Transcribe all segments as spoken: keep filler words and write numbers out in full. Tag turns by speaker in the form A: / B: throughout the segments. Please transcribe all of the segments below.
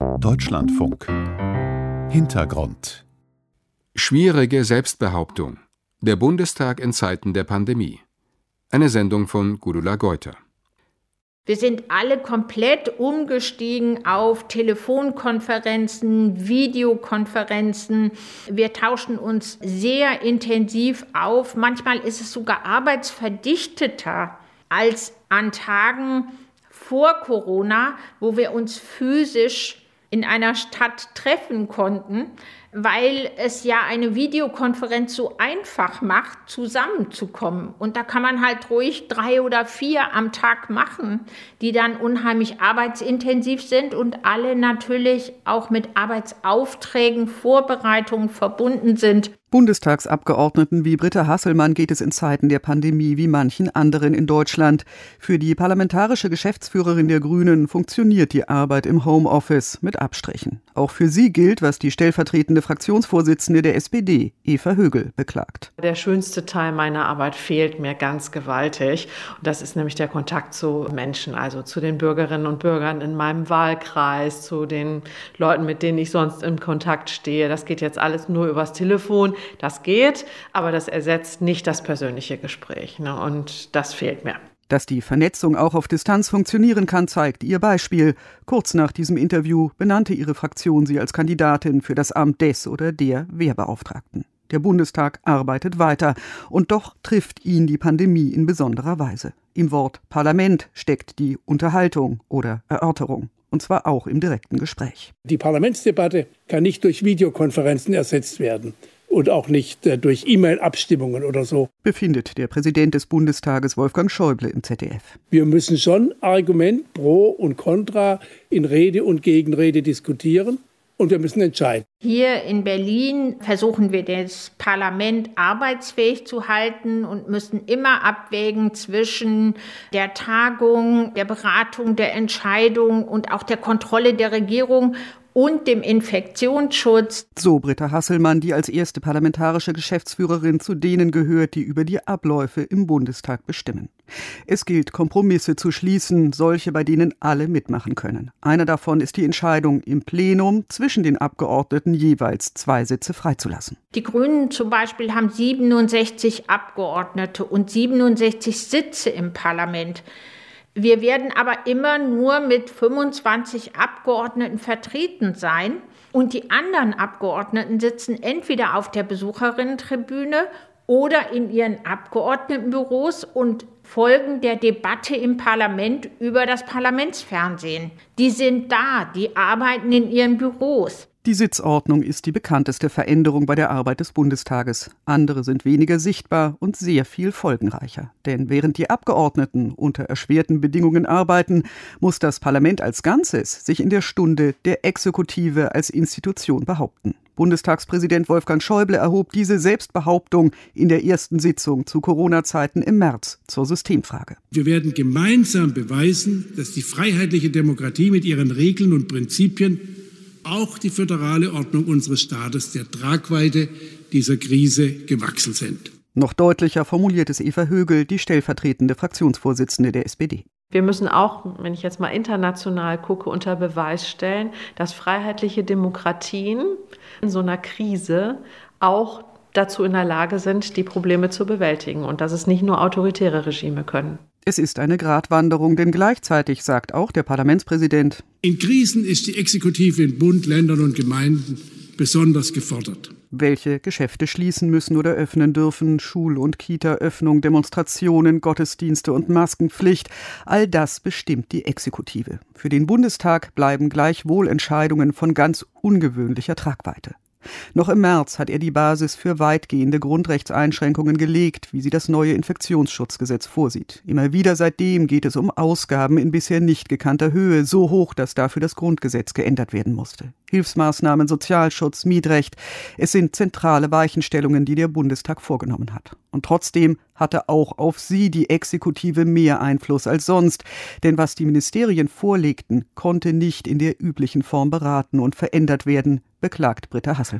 A: Deutschlandfunk. Hintergrund.
B: Schwierige Selbstbehauptung. Der Bundestag in Zeiten der Pandemie. Eine Sendung von Gudula Geuter.
C: Wir sind alle komplett umgestiegen auf Telefonkonferenzen, Videokonferenzen. Wir tauschen uns sehr intensiv auf. Manchmal ist es sogar arbeitsverdichteter als an Tagen vor Corona, wo wir uns physisch in einer Stadt treffen konnten, weil es ja eine Videokonferenz so einfach macht, zusammenzukommen. Und da kann man halt ruhig drei oder vier am Tag machen, die dann unheimlich arbeitsintensiv sind und alle natürlich auch mit Arbeitsaufträgen, Vorbereitungen verbunden sind.
D: Bundestagsabgeordneten wie Britta Hasselmann geht es in Zeiten der Pandemie wie manchen anderen in Deutschland. Für die parlamentarische Geschäftsführerin der Grünen funktioniert die Arbeit im Homeoffice mit Abstrichen. Auch für sie gilt, was die stellvertretende Fraktionsvorsitzende der S P D, Eva Högel, beklagt.
E: Der schönste Teil meiner Arbeit fehlt mir ganz gewaltig. Und das ist nämlich der Kontakt zu Menschen, also zu den Bürgerinnen und Bürgern in meinem Wahlkreis, zu den Leuten, mit denen ich sonst im Kontakt stehe. Das geht jetzt alles nur übers Telefon. Das geht, aber das ersetzt nicht das persönliche Gespräch, ne? Und das fehlt mir.
D: Dass die Vernetzung auch auf Distanz funktionieren kann, zeigt ihr Beispiel. Kurz nach diesem Interview benannte ihre Fraktion sie als Kandidatin für das Amt des oder der Wehrbeauftragten. Der Bundestag arbeitet weiter und doch trifft ihn die Pandemie in besonderer Weise. Im Wort Parlament steckt die Unterhaltung oder Erörterung. Und zwar auch im direkten Gespräch.
F: Die Parlamentsdebatte kann nicht durch Videokonferenzen ersetzt werden. Und auch nicht äh, durch E-Mail-Abstimmungen oder so.
D: Befindet der Präsident des Bundestages Wolfgang Schäuble im Z D F.
F: Wir müssen schon Argument pro und contra in Rede und Gegenrede diskutieren und wir müssen entscheiden.
C: Hier in Berlin versuchen wir, das Parlament arbeitsfähig zu halten und müssen immer abwägen zwischen der Tagung, der Beratung, der Entscheidung und auch der Kontrolle der Regierung und dem Infektionsschutz.
D: So Britta Hasselmann, die als erste parlamentarische Geschäftsführerin zu denen gehört, die über die Abläufe im Bundestag bestimmen. Es gilt, Kompromisse zu schließen, solche, bei denen alle mitmachen können. Einer davon ist die Entscheidung, im Plenum zwischen den Abgeordneten jeweils zwei Sitze freizulassen.
C: Die Grünen zum Beispiel haben siebenundsechzig Abgeordnete und siebenundsechzig Sitze im Parlament. Wir werden aber immer nur mit fünfundzwanzig Abgeordneten vertreten sein und die anderen Abgeordneten sitzen entweder auf der Besucherinnentribüne oder in ihren Abgeordnetenbüros und folgen der Debatte im Parlament über das Parlamentsfernsehen. Die sind da, die arbeiten in ihren Büros.
D: Die Sitzordnung ist die bekannteste Veränderung bei der Arbeit des Bundestages. Andere sind weniger sichtbar und sehr viel folgenreicher. Denn während die Abgeordneten unter erschwerten Bedingungen arbeiten, muss das Parlament als Ganzes sich in der Stunde der Exekutive als Institution behaupten. Bundestagspräsident Wolfgang Schäuble erhob diese Selbstbehauptung in der ersten Sitzung zu Corona-Zeiten im März zur Systemfrage.
G: Wir werden gemeinsam beweisen, dass die freiheitliche Demokratie mit ihren Regeln und Prinzipien, auch die föderale Ordnung unseres Staates, der Tragweite dieser Krise gewachsen sind.
D: Noch deutlicher formuliert es Eva Högel, die stellvertretende Fraktionsvorsitzende der S P D.
E: Wir müssen auch, wenn ich jetzt mal international gucke, unter Beweis stellen, dass freiheitliche Demokratien in so einer Krise auch dazu in der Lage sind, die Probleme zu bewältigen und dass es nicht nur autoritäre Regime können.
D: Es ist eine Gratwanderung, denn gleichzeitig sagt auch der Parlamentspräsident:
G: In Krisen ist die Exekutive in Bund, Ländern und Gemeinden besonders gefordert.
D: Welche Geschäfte schließen müssen oder öffnen dürfen, Schul- und Kita-Öffnung, Demonstrationen, Gottesdienste und Maskenpflicht, all das bestimmt die Exekutive. Für den Bundestag bleiben gleichwohl Entscheidungen von ganz ungewöhnlicher Tragweite. Noch im März hat er die Basis für weitgehende Grundrechtseinschränkungen gelegt, wie sie das neue Infektionsschutzgesetz vorsieht. Immer wieder seitdem geht es um Ausgaben in bisher nicht gekannter Höhe, so hoch, dass dafür das Grundgesetz geändert werden musste. Hilfsmaßnahmen, Sozialschutz, Mietrecht, es sind zentrale Weichenstellungen, die der Bundestag vorgenommen hat. Und trotzdem hatte auch auf sie die Exekutive mehr Einfluss als sonst. Denn was die Ministerien vorlegten, konnte nicht in der üblichen Form beraten und verändert werden, beklagt Britta Hasselmann.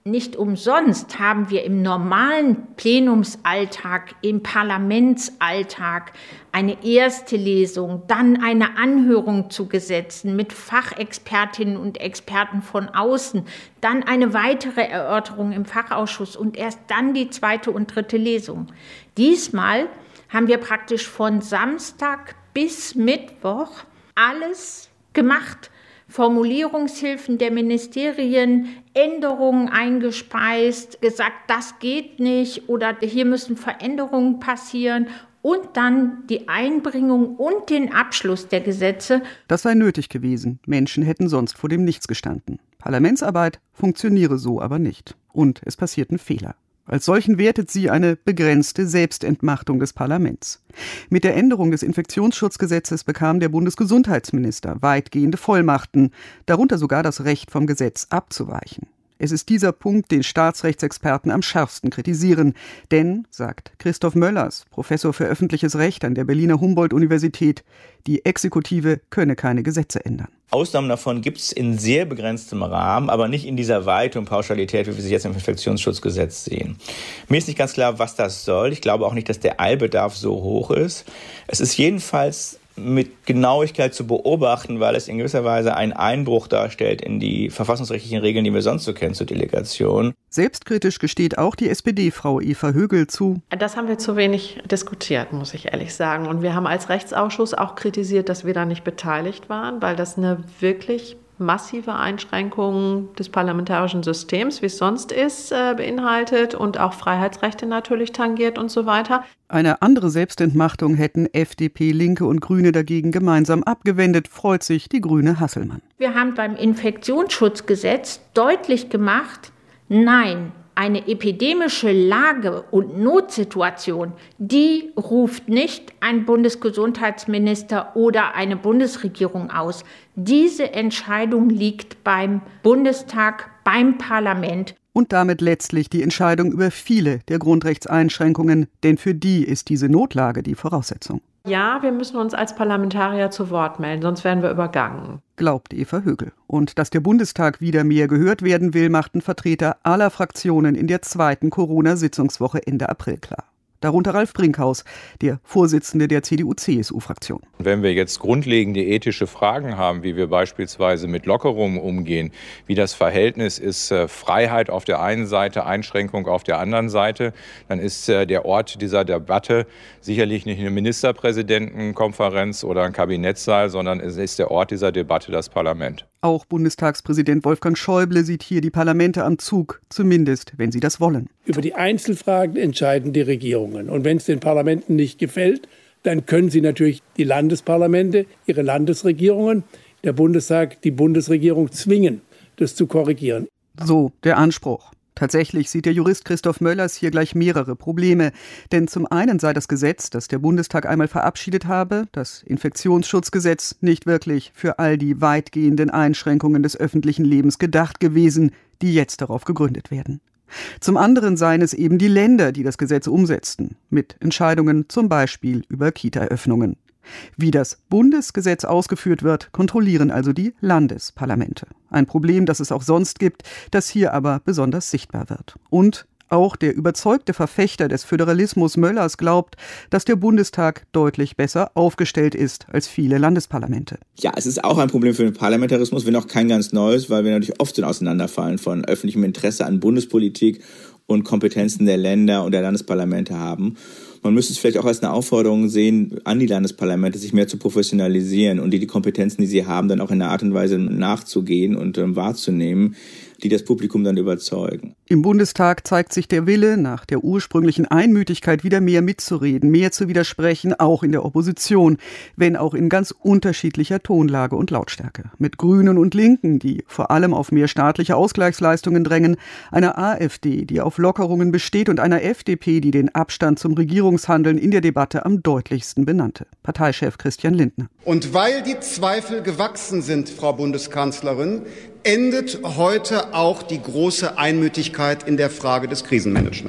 C: Nicht umsonst haben wir im normalen Plenumsalltag, im Parlamentsalltag eine erste Lesung, dann eine Anhörung zu Gesetzen mit Fachexpertinnen und Experten von außen, dann eine weitere Erörterung im Fachausschuss und erst dann die zweite und dritte Lesung. Diesmal haben wir praktisch von Samstag bis Mittwoch alles gemacht. Formulierungshilfen der Ministerien, Änderungen eingespeist, gesagt, das geht nicht oder hier müssen Veränderungen passieren und dann die Einbringung und den Abschluss der Gesetze.
D: Das sei nötig gewesen. Menschen hätten sonst vor dem Nichts gestanden. Parlamentsarbeit funktioniere so aber nicht. Und es passierten Fehler. Als solchen wertet sie eine begrenzte Selbstentmachtung des Parlaments. Mit der Änderung des Infektionsschutzgesetzes bekam der Bundesgesundheitsminister weitgehende Vollmachten, darunter sogar das Recht, vom Gesetz abzuweichen. Es ist dieser Punkt, den Staatsrechtsexperten am schärfsten kritisieren. Denn, sagt Christoph Möllers, Professor für öffentliches Recht an der Berliner Humboldt-Universität, die Exekutive könne keine Gesetze ändern.
H: Ausnahmen davon gibt es in sehr begrenztem Rahmen, aber nicht in dieser Weite und Pauschalität, wie wir sie jetzt im Infektionsschutzgesetz sehen. Mir ist nicht ganz klar, was das soll. Ich glaube auch nicht, dass der Eilbedarf so hoch ist. Es ist jedenfalls mit Genauigkeit zu beobachten, weil es in gewisser Weise einen Einbruch darstellt in die verfassungsrechtlichen Regeln, die wir sonst so kennen zur Delegation.
D: Selbstkritisch gesteht auch die S P D-Frau Eva Högel zu.
E: Das haben wir zu wenig diskutiert, muss ich ehrlich sagen. Und wir haben als Rechtsausschuss auch kritisiert, dass wir da nicht beteiligt waren, weil das eine wirklich massive Einschränkungen des parlamentarischen Systems, wie es sonst ist, äh, beinhaltet und auch Freiheitsrechte natürlich tangiert und so weiter.
D: Eine andere Selbstentmachtung hätten F D P, Linke und Grüne dagegen gemeinsam abgewendet, freut sich die Grüne Hasselmann.
C: Wir haben beim Infektionsschutzgesetz deutlich gemacht, nein, eine epidemische Lage und Notsituation, die ruft nicht ein Bundesgesundheitsminister oder eine Bundesregierung aus. Diese Entscheidung liegt beim Bundestag, beim Parlament.
D: Und damit letztlich die Entscheidung über viele der Grundrechtseinschränkungen, denn für die ist diese Notlage die Voraussetzung.
E: Ja, wir müssen uns als Parlamentarier zu Wort melden, sonst werden wir übergangen,
D: glaubt Eva Högel. Und dass der Bundestag wieder mehr gehört werden will, machten Vertreter aller Fraktionen in der zweiten Corona-Sitzungswoche Ende April klar. Darunter Ralf Brinkhaus, der Vorsitzende der C D U C S U-Fraktion.
I: Wenn wir jetzt grundlegende ethische Fragen haben, wie wir beispielsweise mit Lockerungen umgehen, wie das Verhältnis ist, Freiheit auf der einen Seite, Einschränkung auf der anderen Seite, dann ist der Ort dieser Debatte sicherlich nicht eine Ministerpräsidentenkonferenz oder ein Kabinettssaal, sondern es ist der Ort dieser Debatte das Parlament.
D: Auch Bundestagspräsident Wolfgang Schäuble sieht hier die Parlamente am Zug, zumindest wenn sie das wollen.
F: Über die Einzelfragen entscheiden die Regierungen. Und wenn es den Parlamenten nicht gefällt, dann können sie natürlich die Landesparlamente, ihre Landesregierungen, der Bundestag, die Bundesregierung zwingen, das zu korrigieren.
D: So der Anspruch. Tatsächlich sieht der Jurist Christoph Möllers hier gleich mehrere Probleme. Denn zum einen sei das Gesetz, das der Bundestag einmal verabschiedet habe, das Infektionsschutzgesetz, nicht wirklich für all die weitgehenden Einschränkungen des öffentlichen Lebens gedacht gewesen, die jetzt darauf gegründet werden. Zum anderen seien es eben die Länder, die das Gesetz umsetzten, mit Entscheidungen zum Beispiel über Kita-Öffnungen. Wie das Bundesgesetz ausgeführt wird, kontrollieren also die Landesparlamente. Ein Problem, das es auch sonst gibt, das hier aber besonders sichtbar wird. Und auch der überzeugte Verfechter des Föderalismus Möllers glaubt, dass der Bundestag deutlich besser aufgestellt ist als viele Landesparlamente.
H: Ja, es ist auch ein Problem für den Parlamentarismus, wenn auch kein ganz neues, weil wir natürlich oft so ein Auseinanderfallen von öffentlichem Interesse an Bundespolitik und Kompetenzen der Länder und der Landesparlamente haben. Man müsste es vielleicht auch als eine Aufforderung sehen, an die Landesparlamente, sich mehr zu professionalisieren und die die Kompetenzen, die sie haben, dann auch in einer Art und Weise nachzugehen und ähm, wahrzunehmen, die das Publikum dann überzeugen.
D: Im Bundestag zeigt sich der Wille, nach der ursprünglichen Einmütigkeit wieder mehr mitzureden, mehr zu widersprechen, auch in der Opposition, wenn auch in ganz unterschiedlicher Tonlage und Lautstärke. Mit Grünen und Linken, die vor allem auf mehr staatliche Ausgleichsleistungen drängen, einer AfD, die auf Lockerungen besteht und einer F D P, die den Abstand zum Regierungshandeln in der Debatte am deutlichsten benannte. Parteichef Christian Lindner.
J: Und weil die Zweifel gewachsen sind, Frau Bundeskanzlerin, endet heute auch die große Einmütigkeit in der Frage des Krisenmanagements.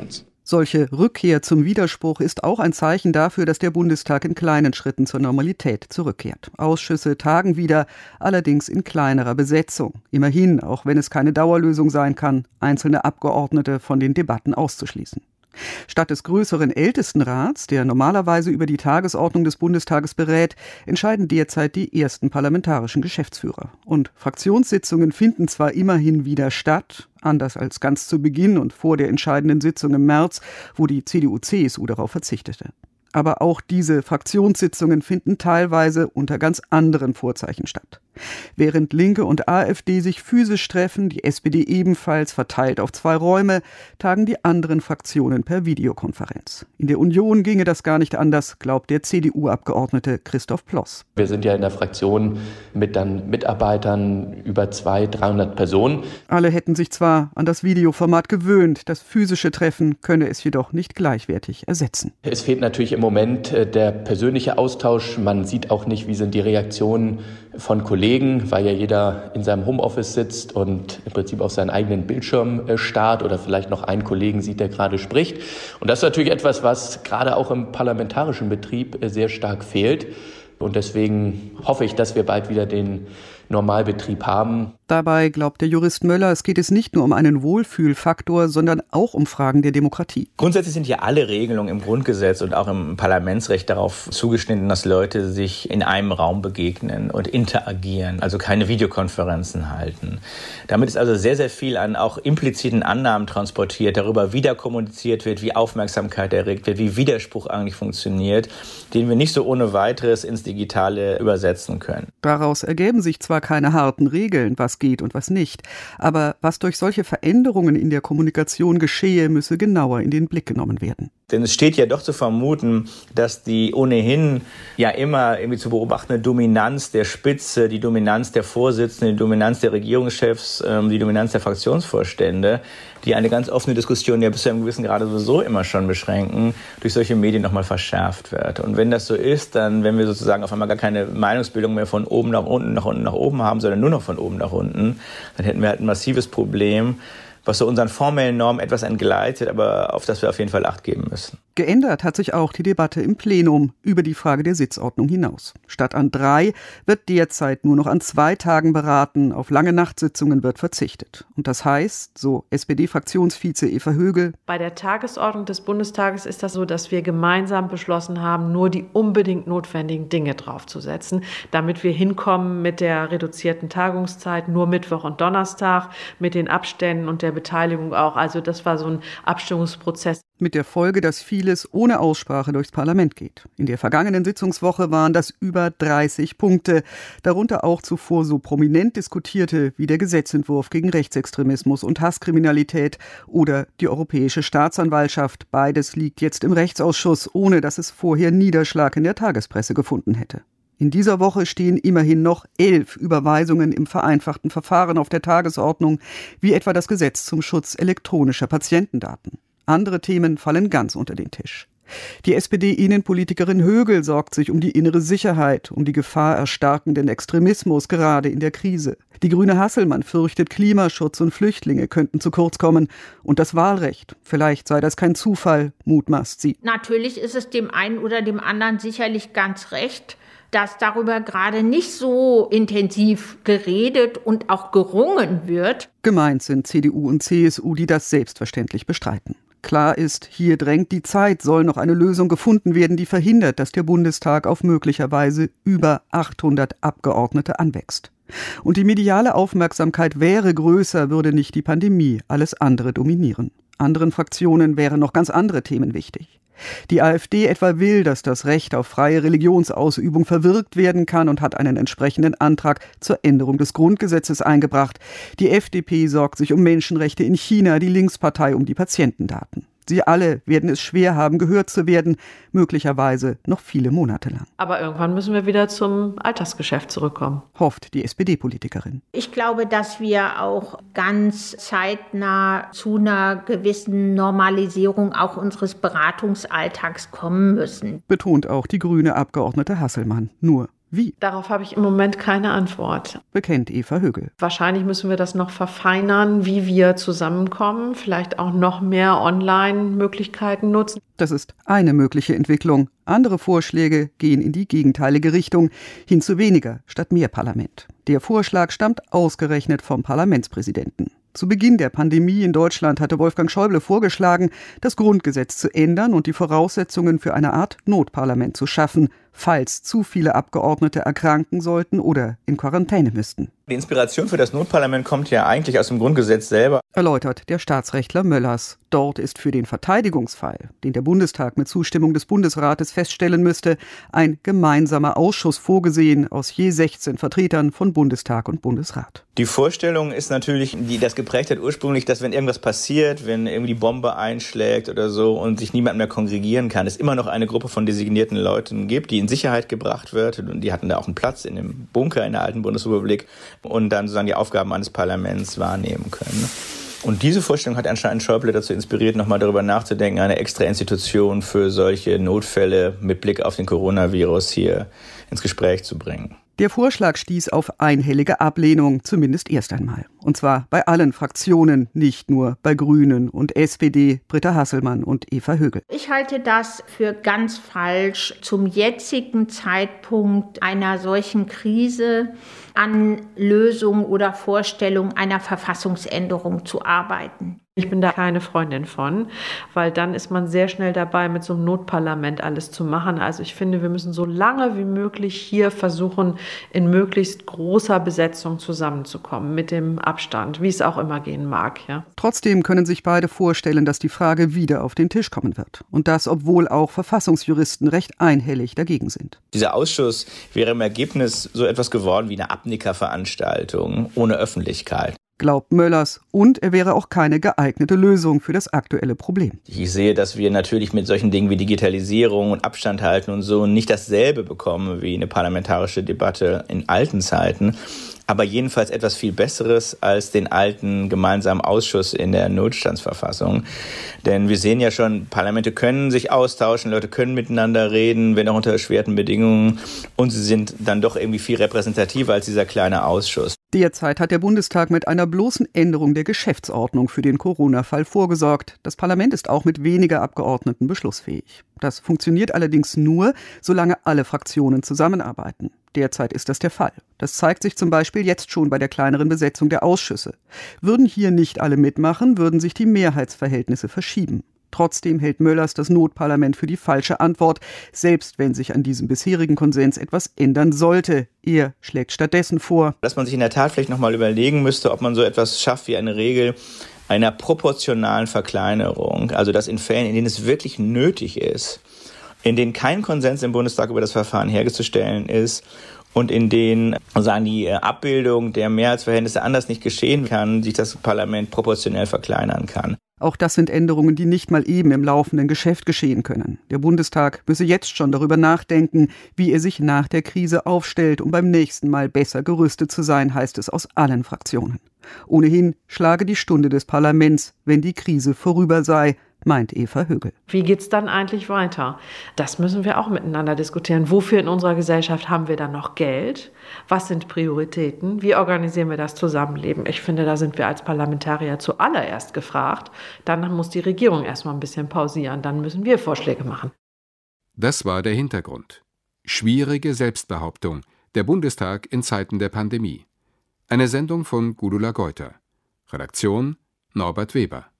D: Solche Rückkehr zum Widerspruch ist auch ein Zeichen dafür, dass der Bundestag in kleinen Schritten zur Normalität zurückkehrt. Ausschüsse tagen wieder, allerdings in kleinerer Besetzung. Immerhin, auch wenn es keine Dauerlösung sein kann, einzelne Abgeordnete von den Debatten auszuschließen. Statt des größeren Ältestenrats, der normalerweise über die Tagesordnung des Bundestages berät, entscheiden derzeit die ersten parlamentarischen Geschäftsführer. Und Fraktionssitzungen finden zwar immerhin wieder statt, anders als ganz zu Beginn und vor der entscheidenden Sitzung im März, wo die C D U C S U darauf verzichtete. Aber auch diese Fraktionssitzungen finden teilweise unter ganz anderen Vorzeichen statt. Während Linke und AfD sich physisch treffen, die S P D ebenfalls verteilt auf zwei Räume, tagen die anderen Fraktionen per Videokonferenz. In der Union ginge das gar nicht anders, glaubt der C D U-Abgeordnete Christoph Ploss.
K: Wir sind ja in der Fraktion mit dann Mitarbeitern über zweihundert, dreihundert Personen.
D: Alle hätten sich zwar an das Videoformat gewöhnt, das physische Treffen könne es jedoch nicht gleichwertig ersetzen.
K: Es fehlt natürlich im Moment der persönliche Austausch. Man sieht auch nicht, wie sind die Reaktionen von Kollegen, weil ja jeder in seinem Homeoffice sitzt und im Prinzip auf seinen eigenen Bildschirm starrt oder vielleicht noch einen Kollegen sieht, der gerade spricht. Und das ist natürlich etwas, was gerade auch im parlamentarischen Betrieb sehr stark fehlt. Und deswegen hoffe ich, dass wir bald wieder den Normalbetrieb haben.
D: Dabei glaubt der Jurist Möller, es geht es nicht nur um einen Wohlfühlfaktor, sondern auch um Fragen der Demokratie.
H: Grundsätzlich sind ja alle Regelungen im Grundgesetz und auch im Parlamentsrecht darauf zugeschnitten, dass Leute sich in einem Raum begegnen und interagieren, also keine Videokonferenzen halten. Damit ist also sehr, sehr viel an auch impliziten Annahmen transportiert, darüber wieder kommuniziert wird, wie Aufmerksamkeit erregt wird, wie Widerspruch eigentlich funktioniert, den wir nicht so ohne weiteres ins Digitale übersetzen können.
D: Daraus ergeben sich zwar keine harten Regeln, was geht und was nicht, aber was durch solche Veränderungen in der Kommunikation geschehe, müsse genauer in den Blick genommen werden.
H: Denn es steht ja doch zu vermuten, dass die ohnehin ja immer irgendwie zu beobachtende Dominanz der Spitze, die Dominanz der Vorsitzenden, die Dominanz der Regierungschefs, die Dominanz der Fraktionsvorstände, die eine ganz offene Diskussion ja bis zu einem gewissen Grade sowieso immer schon beschränken, durch solche Medien nochmal verschärft wird. Und wenn das so ist, dann, wenn wir sozusagen auf einmal gar keine Meinungsbildung mehr von oben nach unten, nach unten nach oben haben, sondern nur noch von oben nach unten, dann hätten wir halt ein massives Problem, was so unseren formellen Normen etwas entgleitet, aber auf das wir auf jeden Fall Acht geben müssen.
D: Geändert hat sich auch die Debatte im Plenum über die Frage der Sitzordnung hinaus. Statt an drei wird derzeit nur noch an zwei Tagen beraten, auf lange Nachtsitzungen wird verzichtet. Und das heißt, so S P D-Fraktionsvize Eva Högel:
E: Bei der Tagesordnung des Bundestages ist das so, dass wir gemeinsam beschlossen haben, nur die unbedingt notwendigen Dinge draufzusetzen, damit wir hinkommen mit der reduzierten Tagungszeit, nur Mittwoch und Donnerstag, mit den Abständen und der Beteiligung auch. Also das war so ein Abstimmungsprozess.
D: Mit der Folge, dass vieles ohne Aussprache durchs Parlament geht. In der vergangenen Sitzungswoche waren das über dreißig Punkte, darunter auch zuvor so prominent diskutierte wie der Gesetzentwurf gegen Rechtsextremismus und Hasskriminalität oder die Europäische Staatsanwaltschaft. Beides liegt jetzt im Rechtsausschuss, ohne dass es vorher Niederschlag in der Tagespresse gefunden hätte. In dieser Woche stehen immerhin noch elf Überweisungen im vereinfachten Verfahren auf der Tagesordnung, wie etwa das Gesetz zum Schutz elektronischer Patientendaten. Andere Themen fallen ganz unter den Tisch. Die S P D-Innenpolitikerin Högel sorgt sich um die innere Sicherheit, um die Gefahr erstarkenden Extremismus, gerade in der Krise. Die grüne Hasselmann fürchtet, Klimaschutz und Flüchtlinge könnten zu kurz kommen. Und das Wahlrecht. Vielleicht sei das kein Zufall, mutmaßt sie.
C: Natürlich ist es dem einen oder dem anderen sicherlich ganz recht, dass darüber gerade nicht so intensiv geredet und auch gerungen wird.
D: Gemeint sind C D U und C S U, die das selbstverständlich bestreiten. Klar ist, hier drängt die Zeit, soll noch eine Lösung gefunden werden, die verhindert, dass der Bundestag auf möglicherweise über achthundert Abgeordnete anwächst. Und die mediale Aufmerksamkeit wäre größer, würde nicht die Pandemie alles andere dominieren. Anderen Fraktionen wären noch ganz andere Themen wichtig. Die AfD etwa will, dass das Recht auf freie Religionsausübung verwirkt werden kann und hat einen entsprechenden Antrag zur Änderung des Grundgesetzes eingebracht. Die F D P sorgt sich um Menschenrechte in China, die Linkspartei um die Patientendaten. Sie alle werden es schwer haben, gehört zu werden, möglicherweise noch viele Monate lang.
E: Aber irgendwann müssen wir wieder zum Alltagsgeschäft zurückkommen,
D: hofft die S P D-Politikerin.
C: Ich glaube, dass wir auch ganz zeitnah zu einer gewissen Normalisierung auch unseres Beratungsalltags kommen müssen.
D: Betont auch die grüne Abgeordnete Hasselmann. Nur Wie?
E: Darauf habe ich im Moment keine Antwort.
D: Bekennt Eva Högel.
E: Wahrscheinlich müssen wir das noch verfeinern, wie wir zusammenkommen, vielleicht auch noch mehr Online-Möglichkeiten nutzen.
D: Das ist eine mögliche Entwicklung. Andere Vorschläge gehen in die gegenteilige Richtung, hin zu weniger statt mehr Parlament. Der Vorschlag stammt ausgerechnet vom Parlamentspräsidenten. Zu Beginn der Pandemie in Deutschland hatte Wolfgang Schäuble vorgeschlagen, das Grundgesetz zu ändern und die Voraussetzungen für eine Art Notparlament zu schaffen, falls zu viele Abgeordnete erkranken sollten oder in Quarantäne müssten.
H: Die Inspiration für das Notparlament kommt ja eigentlich aus dem Grundgesetz selber,
D: erläutert der Staatsrechtler Möllers. Dort ist für den Verteidigungsfall, den der Bundestag mit Zustimmung des Bundesrates feststellen müsste, ein gemeinsamer Ausschuss vorgesehen aus je sechzehn Vertretern von Bundestag und Bundesrat.
H: Die Vorstellung ist natürlich, die das geprägt hat ursprünglich, dass wenn irgendwas passiert, wenn irgendwie die Bombe einschlägt oder so und sich niemand mehr kongregieren kann, es immer noch eine Gruppe von designierten Leuten gibt, die in Sicherheit gebracht wird. Und die hatten da auch einen Platz in dem Bunker in der alten Bundesrepublik und dann sozusagen die Aufgaben eines Parlaments wahrnehmen können. Und diese Vorstellung hat anscheinend Schäuble dazu inspiriert, nochmal darüber nachzudenken, eine extra Institution für solche Notfälle mit Blick auf den Coronavirus hier ins Gespräch zu bringen.
D: Der Vorschlag stieß auf einhellige Ablehnung, zumindest erst einmal. Und zwar bei allen Fraktionen, nicht nur bei Grünen und S P D, Britta Hasselmann und Eva Högel.
C: Ich halte das für ganz falsch, zum jetzigen Zeitpunkt einer solchen Krise an Lösung oder Vorstellung einer Verfassungsänderung zu arbeiten.
E: Ich bin da keine Freundin von, weil dann ist man sehr schnell dabei, mit so einem Notparlament alles zu machen. Also ich finde, wir müssen so lange wie möglich hier versuchen, in möglichst großer Besetzung zusammenzukommen, mit dem Abstand, wie es auch immer gehen mag. Ja.
D: Trotzdem können sich beide vorstellen, dass die Frage wieder auf den Tisch kommen wird. Und das, obwohl auch Verfassungsjuristen recht einhellig dagegen sind.
H: Dieser Ausschuss wäre im Ergebnis so etwas geworden wie eine Abnickerveranstaltung ohne Öffentlichkeit.
D: Glaubt Möllers, und er wäre auch keine geeignete Lösung für das aktuelle Problem.
H: Ich sehe, dass wir natürlich mit solchen Dingen wie Digitalisierung und Abstand halten und so nicht dasselbe bekommen wie eine parlamentarische Debatte in alten Zeiten, aber jedenfalls etwas viel Besseres als den alten gemeinsamen Ausschuss in der Notstandsverfassung. Denn wir sehen ja schon, Parlamente können sich austauschen, Leute können miteinander reden, wenn auch unter erschwerten Bedingungen, und sie sind dann doch irgendwie viel repräsentativer als dieser kleine Ausschuss.
D: Derzeit hat der Bundestag mit einer bloßen Änderung der Geschäftsordnung für den Corona-Fall vorgesorgt. Das Parlament ist auch mit weniger Abgeordneten beschlussfähig. Das funktioniert allerdings nur, solange alle Fraktionen zusammenarbeiten. Derzeit ist das der Fall. Das zeigt sich zum Beispiel jetzt schon bei der kleineren Besetzung der Ausschüsse. Würden hier nicht alle mitmachen, würden sich die Mehrheitsverhältnisse verschieben. Trotzdem hält Möllers das Notparlament für die falsche Antwort, selbst wenn sich an diesem bisherigen Konsens etwas ändern sollte. Er schlägt stattdessen vor,
H: dass man sich in der Tat vielleicht nochmal überlegen müsste, ob man so etwas schafft wie eine Regel einer proportionalen Verkleinerung. Also dass in Fällen, in denen es wirklich nötig ist, in denen kein Konsens im Bundestag über das Verfahren herzustellen ist und in denen sagen, die Abbildung der Mehrheitsverhältnisse anders nicht geschehen kann, sich das Parlament proportionell verkleinern kann.
D: Auch das sind Änderungen, die nicht mal eben im laufenden Geschäft geschehen können. Der Bundestag müsse jetzt schon darüber nachdenken, wie er sich nach der Krise aufstellt, um beim nächsten Mal besser gerüstet zu sein, heißt es aus allen Fraktionen. Ohnehin schlage die Stunde des Parlaments, wenn die Krise vorüber sei, meint Eva Högel.
E: Wie geht's dann eigentlich weiter? Das müssen wir auch miteinander diskutieren. Wofür in unserer Gesellschaft haben wir dann noch Geld? Was sind Prioritäten? Wie organisieren wir das Zusammenleben? Ich finde, da sind wir als Parlamentarier zuallererst gefragt. Dann muss die Regierung erstmal ein bisschen pausieren. Dann müssen wir Vorschläge machen.
B: Das war der Hintergrund. Schwierige Selbstbehauptung. Der Bundestag in Zeiten der Pandemie. Eine Sendung von Gudula Geuter. Redaktion Norbert Weber.